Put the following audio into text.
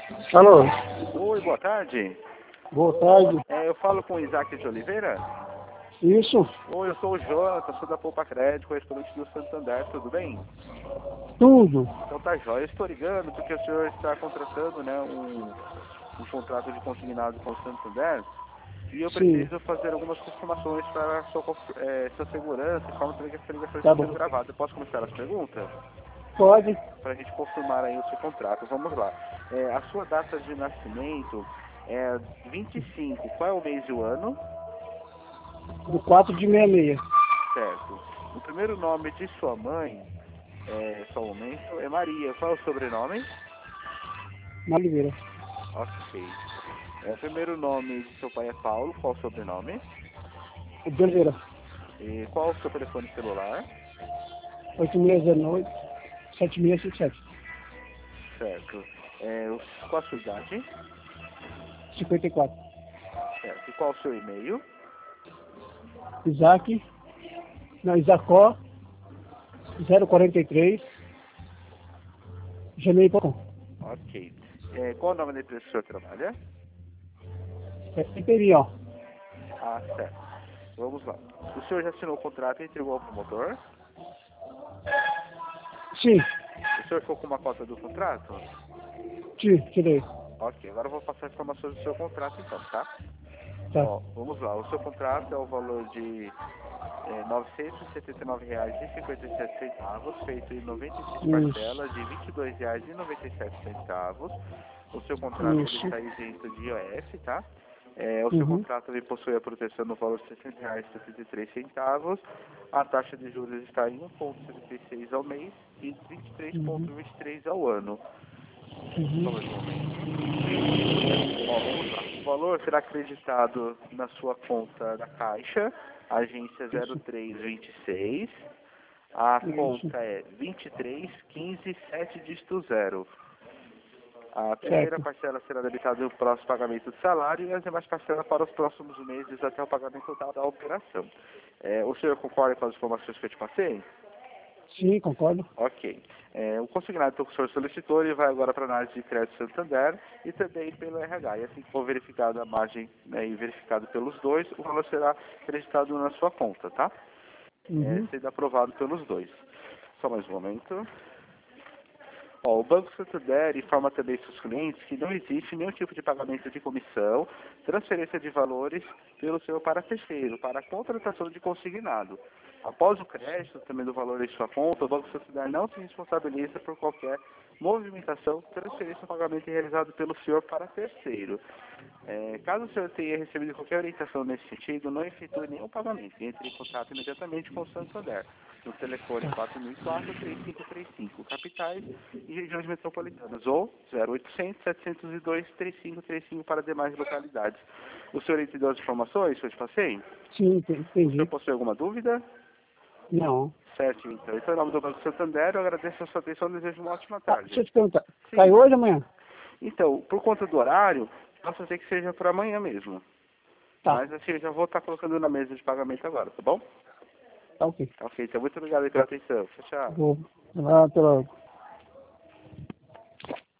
Alô, Oi, boa tarde. boa tarde. Eu falo com o Isaac de Oliveira. Isso, Oi, eu sou o Jonathan, sou da Poupa Crédito, correspondente do Santander, tudo bem? tudo. Então tá jóia. Eu estou ligando porque o senhor está contratando, né, um contrato de consignado com o Santander e eu Sim, preciso fazer algumas confirmações para a sua segurança e forma também que essa ligação tá está sendo bom. gravada. Eu posso começar as perguntas? Pode, Para a gente confirmar aí o seu contrato. Vamos lá. A sua data de nascimento é 25. Qual é o mês e o ano? do 4 de 66. Certo. O primeiro nome de sua mãe, só um momento, é Maria. Qual é o sobrenome? Na Oliveira. Ok. O primeiro nome de seu pai é Paulo. Qual o sobrenome? De Oliveira. E qual o seu telefone celular? 8609 7657. Certo. Qual a sua idade? 54. Certo. E qual o seu e-mail? Isaac, não, Isacó 043 gmail.com. Ok. Qual o nome da empresa que o senhor trabalha? É Imperial. Ah, certo. Vamos lá. O senhor já assinou o contrato e entregou ao promotor? Sim, O senhor ficou com uma cópia do contrato? tirei. Ok, agora eu vou passar informações do seu contrato então, tá? Tá. Ó, vamos lá. O seu contrato é o valor de R$ 979,57, feito em 96 Isso, parcelas de R$ 22,97. O seu contrato ele isso. está isento de IOF, tá? O seu Uhum, contrato ele possui a proteção no valor de R$ 60,73. A taxa de juros está em 1,76 ao mês e uhum, 23,23 ao ano. Só mais uhum. um momento. Ó, vamos lá. O valor será acreditado na sua conta da Caixa, agência Isso, 0326. A isso. conta é 23157 dígito 0. A primeira Certo. parcela será debitada no próximo pagamento do salário e as demais parcelas para os próximos meses até o pagamento total da operação. O senhor concorda com as informações que eu te passei? Sim, concordo. Ok. O consignado que o senhor solicitou, ele vai agora para a análise de crédito Santander e também pelo RH. E assim que for verificada a margem, né, e verificado pelos dois, o valor será acreditado na sua conta, tá? Uhum. Sendo aprovado pelos dois. Só mais um momento. Ó, o Banco Santander informa também seus clientes que não existe nenhum tipo de pagamento de comissão, transferência de valores pelo senhor para terceiro, para a contratação de consignado. Após o crédito também do valor em sua conta, o Banco Santander não se responsabiliza por qualquer movimentação, transferência ou pagamento realizado pelo senhor para terceiro. Caso o senhor tenha recebido qualquer orientação nesse sentido, não efetue nenhum pagamento. Entre em contato imediatamente com o Santander, no telefone 4004-3535, capitais e regiões metropolitanas, ou 0800-702-3535 para demais localidades. O senhor entendeu as informações que eu te passei? Sim, O senhor entendi. possui alguma dúvida? Não. Certo, então. Então, em nome do Banco Santander, eu agradeço a sua atenção e desejo uma ótima Ah, deixa tarde. eu te perguntar. Cai Sim. hoje ou amanhã? Então, por conta do horário, posso dizer que seja para amanhã mesmo. Tá, Mas assim, eu já vou estar colocando na mesa de pagamento agora, tá bom? tá ok. Ok, então muito obrigado aí pela atenção. Tchau, tchau. Vou. Até logo.